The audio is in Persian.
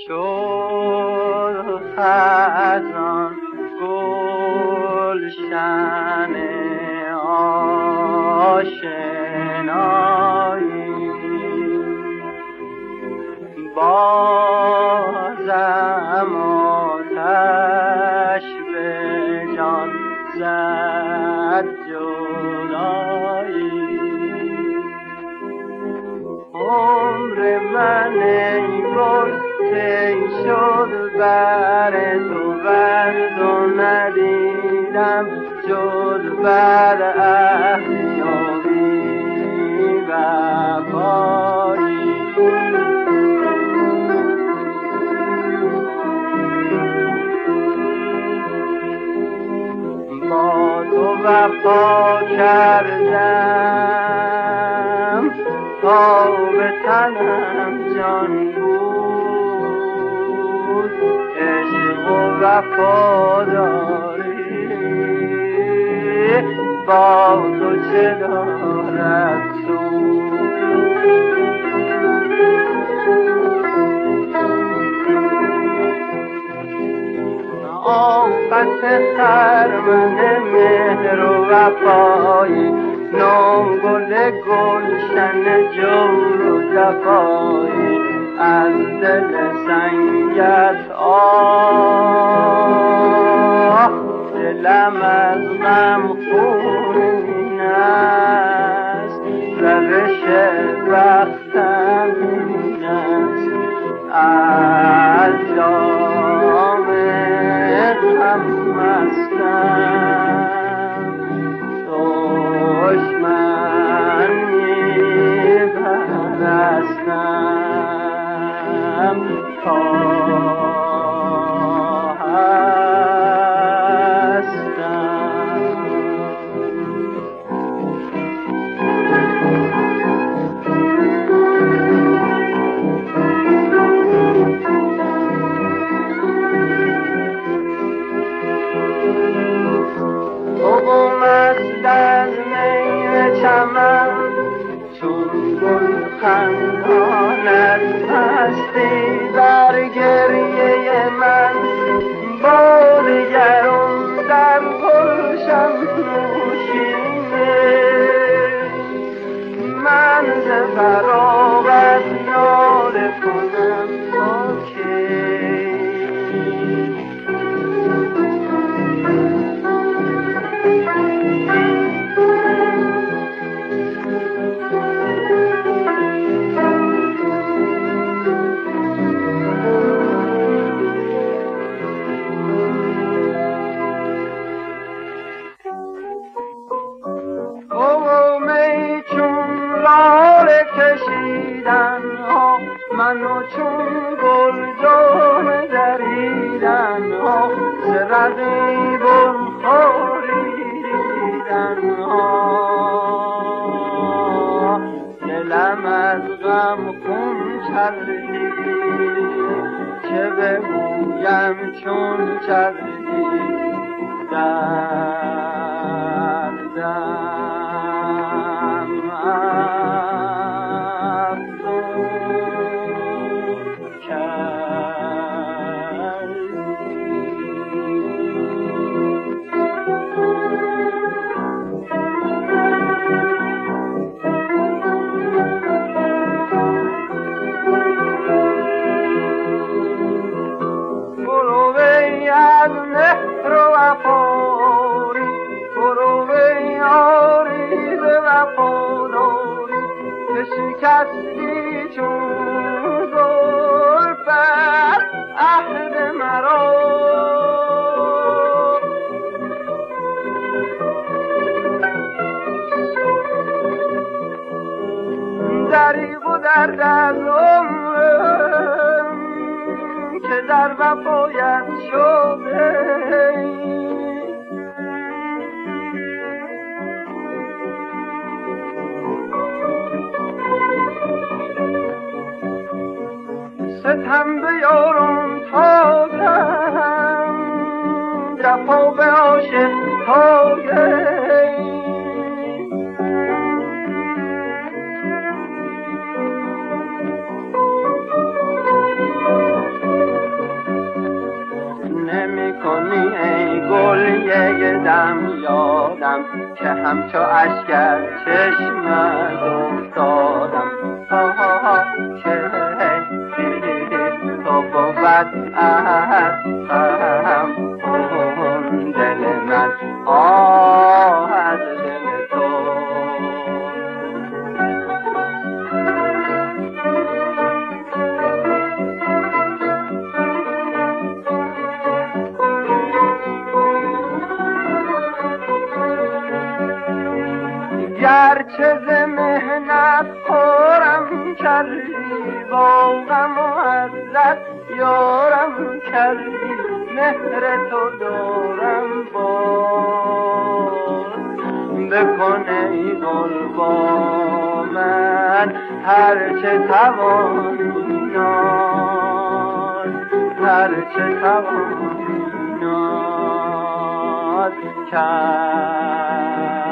شد خزان گلشن آشنایی، بازم آتش به جان زد جدایی. عمر من ای گل طی شد بر تو ورد و ندیدم جز بر عهد و بی وفایی. با تو وفا کردم تا به تنم جان بود، عشق و وفاداری با تو چه دارد سود. آفت خرمن مهر و وفایی، نوگل گلشن جور و جفایی، از دل سنگت آه دلم از غم خونین است، روش بختم این است، از جام غم مستم، دشمن می‌پرستم تا چون گل خنداند هستی بر گریه من، باد گرم در گلشن نوشینه، من ز فراغت ناله کنم با کی. منو چون گل جام دریدن ها، ز رقیب خوریدن ها، دلم از غم خون کردی، چه بگویم چون کردی دردم شکستی چون زلفت عهد مرا، دریغ و درد از عمرم که در وفایت شده، ستم به یارم تازم، جفا به عاشق تاگه، یادم که همچو اشکر چشمت افتادم که تو بود از اون دل من از دل تو. گرچه ز مهنت خورم کردی با غم و عزت یارم کردی مهر تو دارم باز بکن ای گل با من هرچه توانی ناز هرچه توانی ناز کرد.